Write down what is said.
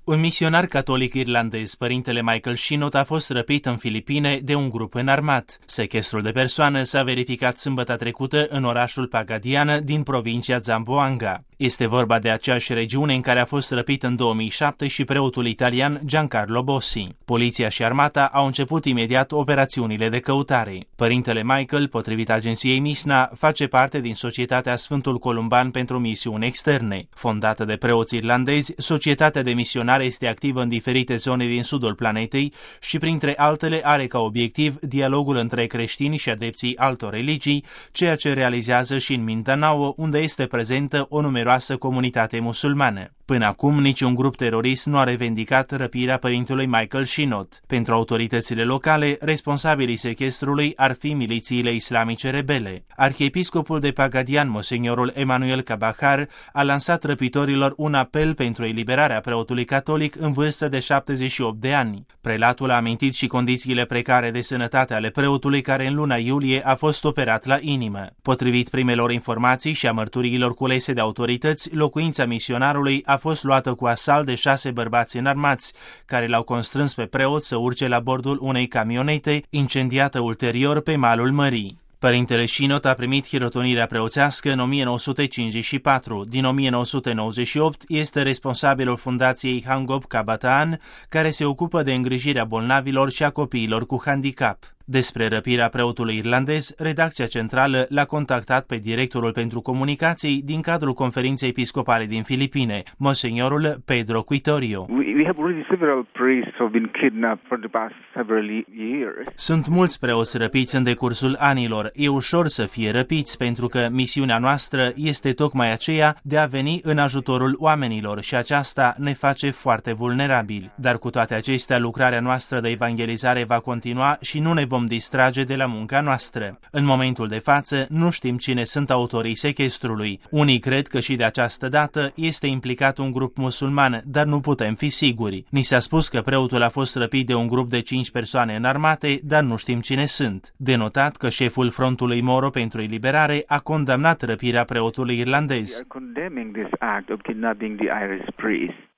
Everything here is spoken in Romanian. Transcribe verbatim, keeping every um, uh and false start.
Un misionar catolic irlandez, părintele Michael Shinot, a fost răpit în Filipine de un grup înarmat. Sechestrul de persoană s-a verificat sâmbătă trecută în orașul Pagadian din provincia Zamboanga. Este vorba de aceeași regiune în care a fost răpit în două mii șapte și preotul italian Giancarlo Bossi. Poliția și armata au început imediat operațiunile de căutare. Părintele Michael, potrivit agenției Misna, face parte din Societatea Sfântul Columban pentru Misiuni Externe. Fondată de preoți irlandezi, societatea de misionari este activă în diferite zone din sudul planetei și, printre altele, are ca obiectiv dialogul între creștini și adepții altor religii, ceea ce realizează și în Mindanao, unde este prezentă o numeroasă comunitate musulmană. Până acum, niciun grup terorist nu a revendicat răpirea părintelui Michael Shinot. Pentru autoritățile locale, responsabilii sechestrului ar fi milițiile islamice rebele. Arhiepiscopul de Pagadian, monsignorul Emanuel Cabahar, a lansat răpitorilor un apel pentru eliberarea preotului catolic în vârstă de șaptezeci și opt de ani. Prelatul a amintit și condițiile precare de sănătate ale preotului, care în luna iulie a fost operat la inimă. Potrivit primelor informații și a mărturiilor culese de autorități, locuința misionarului a fost luată cu asalt de șase bărbați înarmați, care l-au constrâns pe preot să urce la bordul unei camionete, incendiată ulterior pe malul mării. Părintele Shinot a primit hirotonirea preoțească în o mie nouă sute cincizeci și patru. Din o mie nouă sute nouăzeci și opt este responsabilul fundației Hangop Kabataan, care se ocupă de îngrijirea bolnavilor și a copiilor cu handicap. Despre răpirea preotului irlandez, redacția centrală l-a contactat pe directorul pentru comunicații din cadrul conferinței episcopale din Filipine, monsignorul Pedro Quitorio. Sunt mulți preoți răpiți în decursul anilor. E ușor să fie răpiți pentru că misiunea noastră este tocmai aceea de a veni în ajutorul oamenilor și aceasta ne face foarte vulnerabili. Dar cu toate acestea, lucrarea noastră de evangelizare va continua și nu ne vom distrage de la munca noastră. În momentul de față, nu știm cine sunt autorii sechestrului. Unii cred că și de această dată este implicat un grup musulman, dar nu putem fi siguri. Ni s-a spus că preotul a fost răpit de un grup de cinci persoane înarmate, dar nu știm cine sunt. De notat că șeful Frontului Moro pentru Eliberare a condamnat răpirea preotului irlandez.